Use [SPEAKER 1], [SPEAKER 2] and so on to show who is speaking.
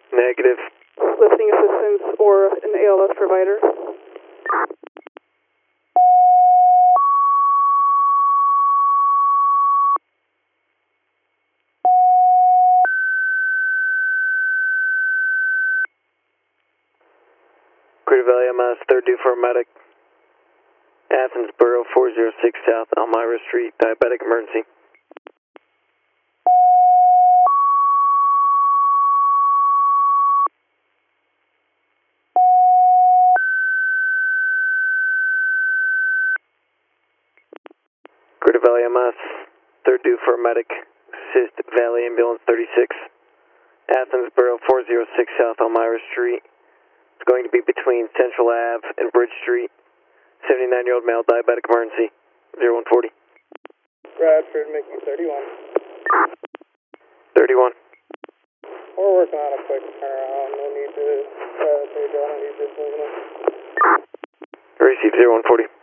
[SPEAKER 1] Negative.
[SPEAKER 2] Lifting assistance or an ALS provider?
[SPEAKER 1] Crater Valley MS, 3rd due for a medic. Athens Borough 406 South, Elmira Street, diabetic emergency. Crater Valley MS, 3rd due for a medic. Assist Valley Ambulance 36. Athens Borough 406 South, Elmira Street. It's going to be between Central Ave and Bridge Street. 79-year-old male, diabetic emergency. 0140.
[SPEAKER 3] Bradford, Mickey 31.
[SPEAKER 1] 31.
[SPEAKER 3] We're working on a quick turnaround. No need to, I don't need this movement.
[SPEAKER 1] Receive 0140.